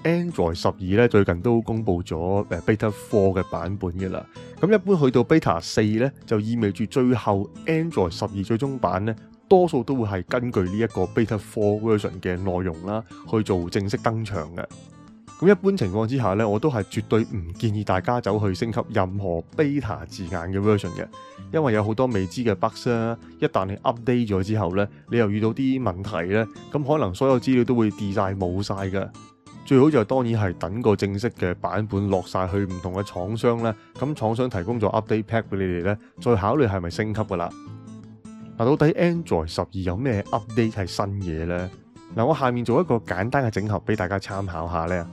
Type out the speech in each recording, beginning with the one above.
Android 12咧最近都公布咗Beta 4嘅版本嘅啦。咁一般去到 Beta 4咧，就意味住最後 Android 12最終版咧，多數都會係根據呢一個 Beta 4 version 嘅內容啦，去做正式登場嘅。咁一般情況之下咧，我都係絕對唔建議大家走去升級任何 beta 字眼嘅 version 嘅，因為有好多未知嘅 bugs 啦。一旦你 update 咗之後咧，你又遇到啲問題咧，咁可能所有資料都會 delete 晒冇晒嘅。最好就當然係等個正式嘅版本落晒去唔同嘅廠商咧，咁廠商提供咗 update pack 俾你哋咧，再考慮係咪升級噶啦。到底 Android 12有咩 update 係新嘢呢？我下面做一個簡單嘅整合俾大家參考下呢。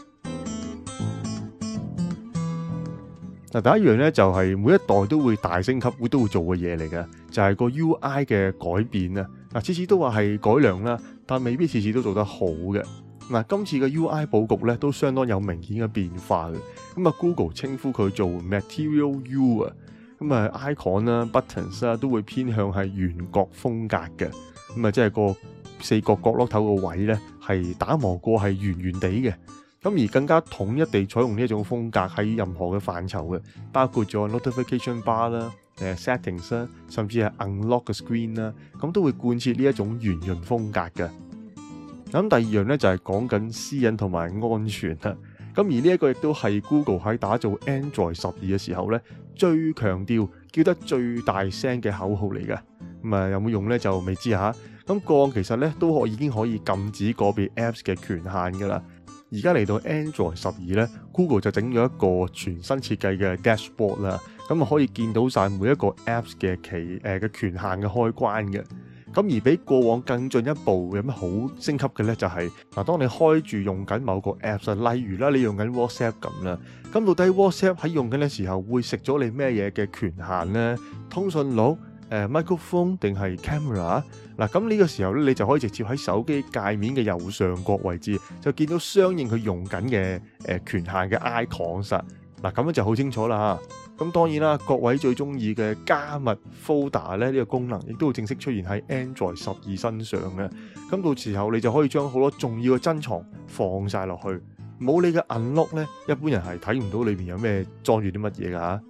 第一樣咧就係每一代都會大升級，都會做嘅嘢嚟嘅，就係個 UI 嘅改變啊！次次都話係改良啦，但未必次次都做得好嘅。今次嘅 UI 佈局咧都相當有明顯嘅變化嘅。咁啊 Google 稱呼佢做 Material U 啊，咁啊 icon 啦、buttons 啦都會偏向係圓角風格嘅。咁啊即係個四角角落頭個位咧係打磨過係圓圓地嘅。咁而更加統一地採用呢一種風格喺任何嘅範疇嘅，包括咗 notification bar 啦、settings 啦，甚至係 unlock 嘅 screen 啦，咁都會貫徹呢一種圓潤風格嘅。咁第二樣咧就係講緊私隱同埋安全啦。咁而呢一個亦都係 Google 喺打造 Android 12嘅時候咧最強調、叫得最大聲嘅口號嚟嘅。咁啊有冇用咧就未知嚇。咁過往其實咧都已經可以禁止個別 Apps 嘅權限噶啦。而家嚟到 Android 12咧 ，Google 就整咗一個全新設計嘅 dashboard 啦，咁啊可以見到晒每一個 Apps 嘅嘅權限嘅開關嘅。咁而比過往更進一步有咩好升級嘅咧？就係當你開住用緊某個 Apps 例如啦，你用緊 WhatsApp 咁啦，咁到底 WhatsApp 喺用緊嘅時候會食咗你咩嘢嘅權限呢？通訊錄、microphone 定係 camera？咁呢個時候咧，你就可以直接喺手機界面嘅右上角位置就見到相應佢用緊嘅權限嘅 icons。咁樣就好清楚啦。咁當然啦，各位最中意嘅加密 folder 咧呢個功能，亦都會正式出現喺 Android 12身上嘅。咁到時候你就可以將好多重要嘅珍藏放晒落去，冇你嘅 unlock 咧，一般人係睇唔到裏面有咩裝住啲乜嘢噶嚇。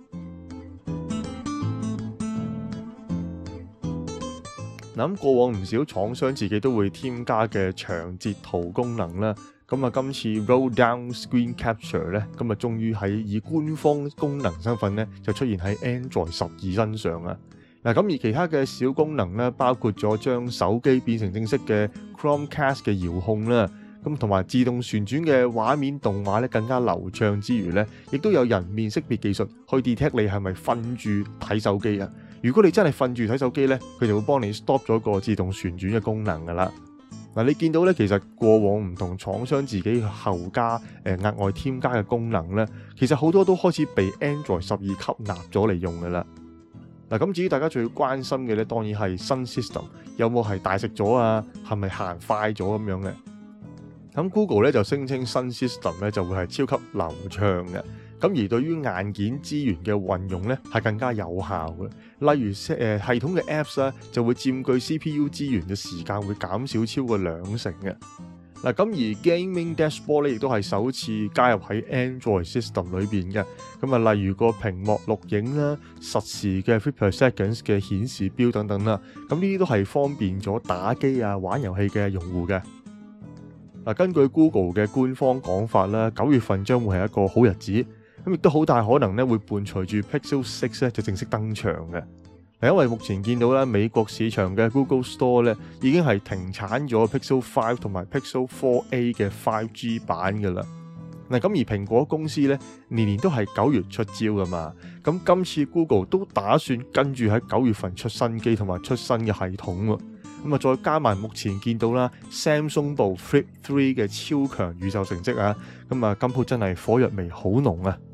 咁過往唔少廠商自己都會添加嘅長截圖功能啦，咁啊今次 Roll Down Screen Capture 咧，咁啊終於喺以官方功能身份咧就出現喺 Android 12身上啊。咁而其他嘅小功能咧，包括咗將手機變成正式嘅 Chromecast 嘅遙控啦，咁同埋自動旋轉嘅畫面動畫咧更加流暢之餘咧，亦都有人面識別技術去 detect 你係咪瞓住睇手機啊。如果你真係瞓住睇手機咧，佢就會幫你 stop 咗個自動旋轉嘅功能噶啦。你見到咧，其實過往唔同廠商自己後加額外添加嘅功能咧，其實好多都開始被 Android 12吸納咗嚟用噶啦。咁至於大家最關心嘅咧，當然係新 system 有冇係大食咗啊，係咪行快咗咁樣嘅。咁 Google 咧就聲稱新 system 咧就會係超級流暢嘅。咁而對於硬件資源嘅運用咧，係更加有效嘅。例如系統嘅 Apps 咧，就會佔據 CPU 資源嘅時間會減少超過2成嘅。咁而 Gaming Dashboard 咧，亦都係首次加入喺 Android System 裏邊嘅。咁啊，例如個屏幕錄影啦、實時嘅 frame/seconds 嘅顯示標等等啦。咁呢啲都係方便咗打機啊、玩遊戲嘅用戶嘅。根據 Google 嘅官方講法啦，9月份將會係一個好日子。咁亦都好大可能咧，會伴隨住 Pixel 6咧就正式登場嘅。因為目前見到咧，美國市場嘅 Google Store 咧已經係停產咗 Pixel 5同埋 Pixel 4a 嘅 5G 版噶啦。咁而蘋果公司咧年年都係9月出招噶嘛。咁今次 Google 都打算跟住喺9月份出新機同埋出新嘅系統喎。咁啊，再加埋目前見到啦 Samsung 部 Flip 3嘅超強預售成績啊，咁啊，今鋪真係火藥味好濃啊！